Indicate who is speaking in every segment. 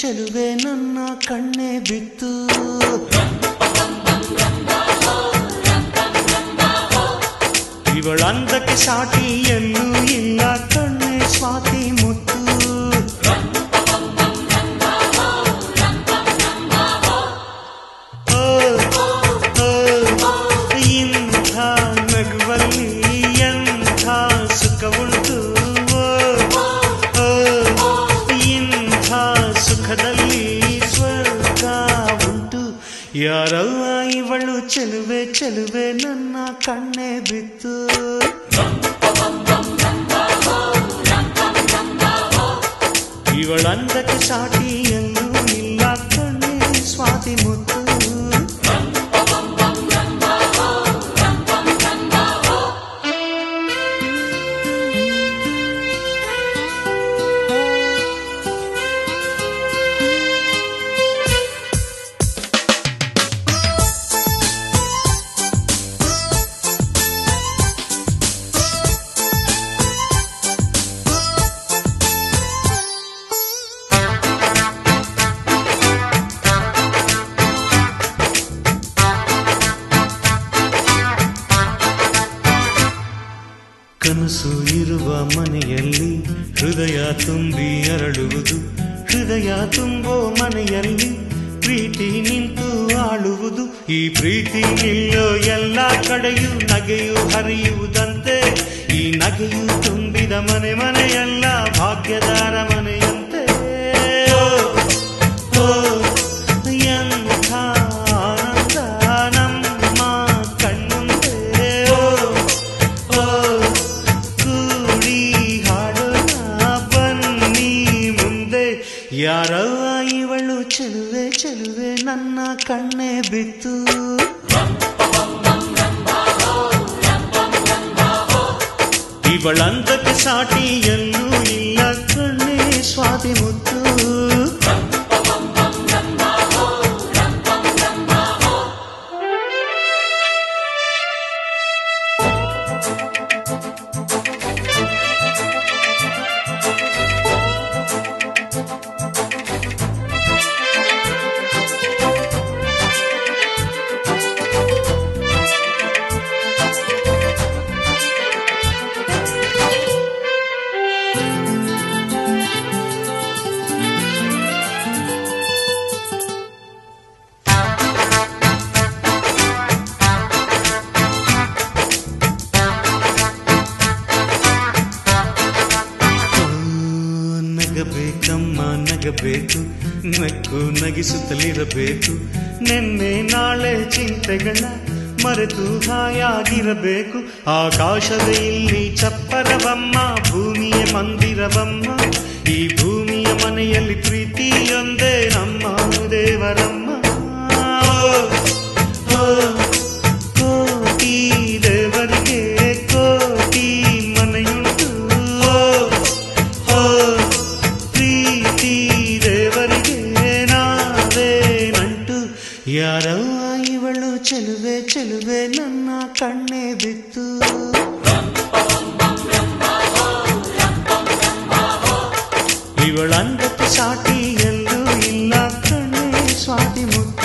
Speaker 1: ಚೆಲುವೆ ನನ್ನ ಕಣ್ಣೆ ಬಿತ್ತು ಇವಳಂದಕ್ಕೆ ಸಾಟಿ ಎಲ್ಲೂ ಇಲ್ಲ ಕಣ್ಣೆ ಸ್ವಾತಿ ಮುತ್ತು ಇಂಥ ನಗುವಲ್ಲಿ ಎಂಥ ಸುಖವುಂಟು ಇಂಥ ಸುಖದಲ್ಲಿ ಸ್ವರ್ಗ ಉಂಟು ಯಾರವ್ವ ಇವಳು ಚೆಲುವೆ ಚೆಲುವೆ ನನ್ನ ಕಣ್ಣೆ ಬಿತ್ತು ಇವಳಂದಕ್ಕೆ ಸಾಟಿ ಎಲ್ಲೂ ಇಲ್ಲ ಕಣ್ಣೆ ಸ್ವಾತಿ ಮುತ್ತು ಕನಸು ಇರುವ ಮನೆಯಲ್ಲಿ ಹೃದಯ ತುಂಬಿ ಅರಳುವುದು ಹೃದಯ ತುಂಬೋ ಮನೆಯಲ್ಲಿ ಪ್ರೀತಿ ನಿಂತು ಆಳುವುದು ಈ ಪ್ರೀತಿ ನಿಲ್ಲೋ ಎಲ್ಲ ಕಡೆಯೂ ನಗೆಯು ಹರಿಯುವುದಂತೆ ಈ ನಗೆಯು ತುಂಬಿದ ಮನೆ ಮನೆಯೆಲ್ಲ ಭಾಗ್ಯದಾರ ಮನೆಯಂತೆ ಎಂಥ ಆನಂದ ನಮ್ಮ ಕಣ್ಣುಂದೆ ಯಾರವ್ವ ಇವಳು ಚೆಲುವೆ ಚೆಲುವೆ ನನ್ನ ಕಣ್ಣೆ ಬಿತ್ತು ಇವಳಂದಕ್ಕೆ ಸಾಟಿ ಎಲ್ಲೂ ಇಲ್ಲ ಕಣ್ಣೆ ಸ್ವಾತಿ ಮುತ್ತು ನಗಬೇಕಮ್ಮ ನಗಬೇಕು ನಕ್ಕು ನಗಿಸುತ್ತಲಿರಬೇಕು ನೆನ್ನೆ ನಾಳೆ ಚಿಂತೆಗಳ ಮರೆತು ಹಾಯಾಗಿರಬೇಕು ಆಕಾಶವೇ ಇಲ್ಲಿ ಚಪ್ಪರವಮ್ಮ ಭೂಮಿಯ ಮಂದಿರವಮ್ಮ ಈ ಭೂಮಿಯ ಮನೆಯಲ್ಲಿ ಪ್ರೀತಿಯೊಂದೇ ನಮ್ಮ ದೇವರಮ್ಮ ಕೋಟಿ ದೇವರಿಗೆ ಕೋಟಿ ಮನೆಯುಂಟು ಪ್ರೀತಿ ದೇವರಿಗೆ ನಾವೇ ನಂಟು ಯಾರವ್ವ ಇವಳು ಚೆಲುವೆ ಚೆಲುವೆ ನನ್ನ ಕಣ್ಣೆ ಬಿತ್ತು ಇವಳಂದಕ್ಕೆ ಸಾಟಿ ಎಲ್ಲೂ ಇಲ್ಲ ಕಣ್ಣೆ ಸ್ವಾತಿ ಮುತ್ತು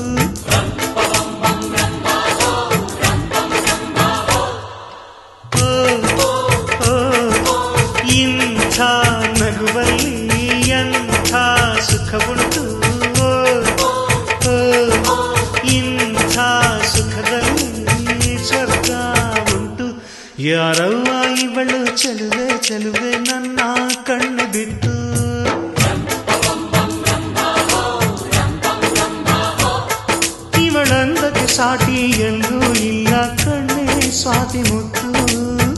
Speaker 1: ಇಂಥ ನಗುವಲ್ಲಿ ಎಂಥ ಸುಖವುಂಟು ಇಂಥ ಸುಖದಲ್ಲಿ ಸ್ವರ್ಗ ಉಂಟು ಯಾರವ್ವ ಇವಳು ಚೆಲುವೆ ಚೆಲುವೆ ನನ್ನ ಕಣ್ಣು ಬಿತ್ತು ಇವಳಂದಕ್ಕೆ ಸಾಟಿ ಎಲ್ಲೂ ಇಲ್ಲ ಕಣ್ಣೆ ಸ್ವಾತಿ ಮುತ್ತು